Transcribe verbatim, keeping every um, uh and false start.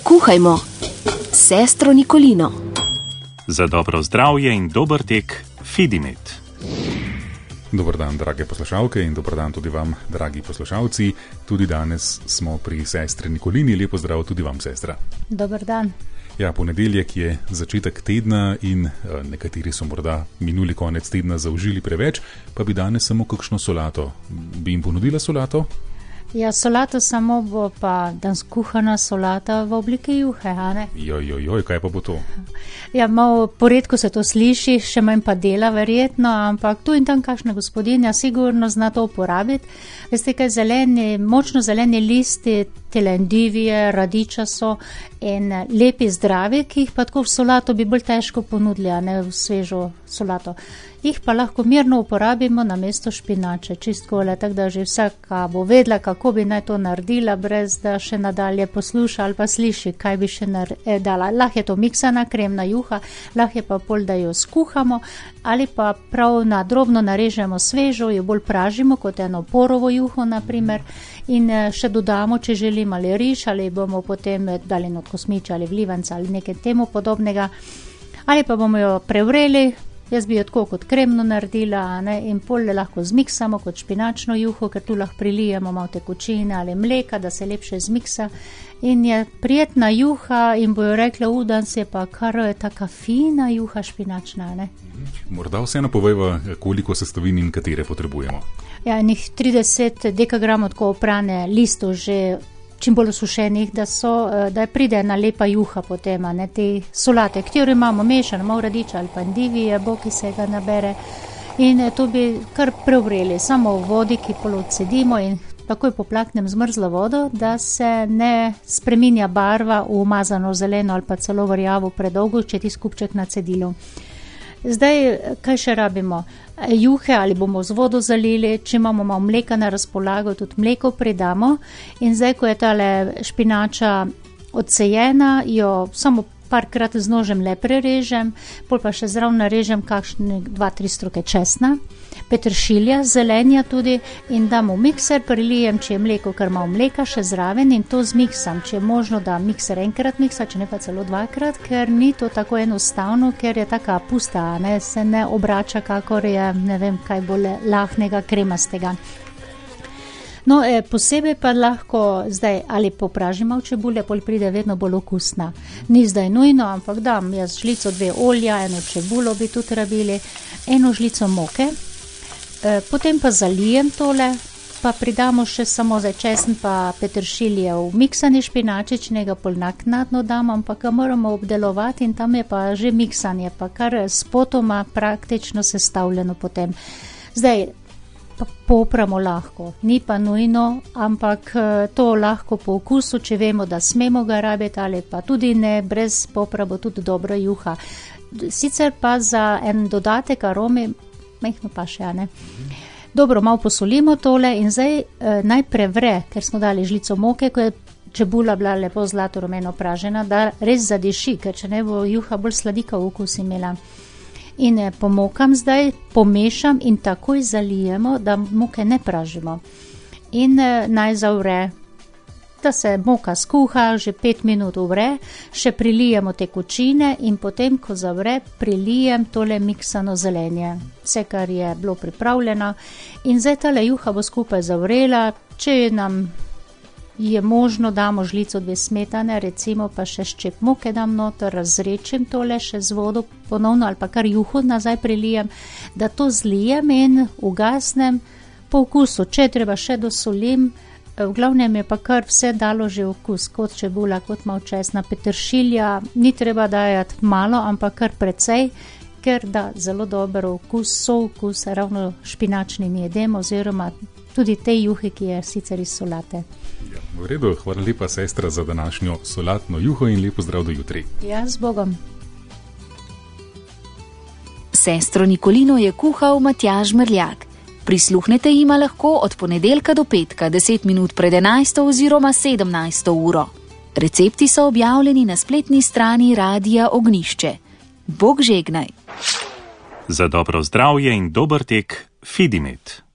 Kuhajmo s sestro Nikolino. Za dobro zdravje in dober tek Fidimet. Dober dan, drage poslušalke, in dober dan tudi vam, dragi poslušalci. Tudi danes smo pri sestri Nikolini. Lep pozdrav tudi vam, sestra. Dober dan. Ja, ponedeljek je začetek tedna in eh, nekateri so morda minuli konec tedna zaužili preveč, pa bi danes samo kakšno solato. Bi jim ponudila solato? Ja, solato samo bo pa danes kuhana solata v obliki juhe, a ne? Joj, joj, joj, kaj pa bo to? Ja, malo poredko se to sliši, še manj pa dela verjetno, ampak tu in tam kakšna gospodinja sigurno zna to uporabiti. Veste, kaj zeleni, močno zeleni listi, tele endivije, radiča so in lepi zdravi, ki jih pa tako v solato bi bolj težko ponudili, a ne v svežo solato. Jih pa lahko mirno uporabimo na mesto špinače, čistkole, tako da že vsaka bo vedela, kako bi naj to naredila, brez da še nadalje posluša ali pa sliši, kaj bi še dala. Lahko je to miksana kremna juha, lahko je pa pol, da jo skuhamo ali pa prav na drobno narežemo svežo, jo bolj pražimo kot eno porovo juho, naprimer, in še dodamo, če želimo, ali riž, ali bomo potem dali not kosmiča ali vlivanca ali nekaj temu podobnega, ali pa bomo jo prevreli. Jaz bi jo tako kot kremno naredila, ne, in pol le lahko zmiksamo kot špinačno juho, ker tu lahko prilijemo malo tekočine ali mleka, da se lepše zmiksa. In je prijetna juha in bojo rekla, u, danes je pa kar je taka fina juha špinačna, ne. Morda vseeno povejva, koliko sestavin in katere potrebujemo. Ja, enih trideset dekagramov tako oprane listov že čim bolj osušenih, da so, da pride ena lepa juha potem, ne, te solate, katero imamo mešano, malo radiča ali pa endivije, bo, ki se ga nabere. In to bi kar prevreli, samo v vodi, ki pol odcedimo in takoj poplaknem zmrzlo vodo, da se ne spreminja barva v umazano zeleno ali pa celo v rjavo predolgo, če ti skupček na cedilu. Zdaj, kaj še rabimo? Juhe ali bomo z vodo zalili, če imamo malo mleka na razpolago, tudi mleko pridamo. In zdaj, ko je tale špinača odsejena, jo samo parkrat z nožem le prerežem, pol pa še zraven narežem kakšne dva, tri stroke česna, peteršilja, zelenja tudi in dam v mikser, prilijem, če je mleko, kar malo mleka še zraven in to zmiksam, če je možno, da mikser enkrat miksa, če ne pa celo dvakrat, ker ni to tako enostavno, ker je taka pusta, ne, se ne obrača, kakor je, ne vem, kaj bolj lahnega, kremastega. No, eh, posebej pa lahko zdaj ali popražimo v čebulje, pol pride vedno bolj okusna. Ni zdaj nujno, ampak dam jaz žlico dve olja, eno čebulo bi tudi rabili, eno žlico moke, eh, potem pa zalijem tole, pa pridamo še samo za česen pa peteršilje v miksani špinačič, ne ga pol naknadno dam, ampak ga moramo obdelovati in tam je pa že miksanje, pa kar spotoma praktično sestavljeno potem. Zdaj, popramo lahko, ni pa nujno, ampak to lahko po okusu, če vemo, da smemo ga rabiti ali pa tudi ne, brez popra bo tudi dobra juha. Sicer pa za en dodatek arome, mehno pa še, ne. Dobro, malo posolimo tole in zdaj eh, naj prevre, ker smo dali žlico moke, ko je čebula bila lepo zlato rumeno pražena, da res zadiši, ker če ne bo juha bolj sladika okus imela. In pomokam zdaj, pomešam in takoj zalijemo, da moke ne pražimo. In naj zavre, da se moka skuha, že pet minut vre, še prilijemo tekočine in potem, ko zavre, prilijem tole miksano zelenje. Vse, kar je bilo pripravljeno. In zdaj tale juha bo skupaj zavrela, če nam je možno, damo žlico dve smetane, recimo pa še ščep moke dam noter, razrečim tole še z vodo ponovno ali pa kar juho nazaj prilijem, da to zlijem in ugasnem po okusu. Če treba še dosolim, v glavnem je pa kar vse dalo že okus, kot čebula, kot malo česna, peteršilja, ni treba dajati malo, ampak kar precej, ker da zelo dober okus, so okus ravno špinačnim jedem oziroma tudi te juhe, ki je sicer iz solate. Ja, v redu, hvala lepa, sestra, za današnjo solatno juho in lepo zdrav do jutri. Ja, z Bogom. Sestro Nikolino je kuhal Matjaž Mrljak. Prisluhnete jima lahko od ponedeljka do petka, deset minut pred enajsto oziroma sedemnajsto uro. Recepti so objavljeni na spletni strani Radia Ognišče. Bog žegnaj. Za dobro zdravje in dober tek Fidimet.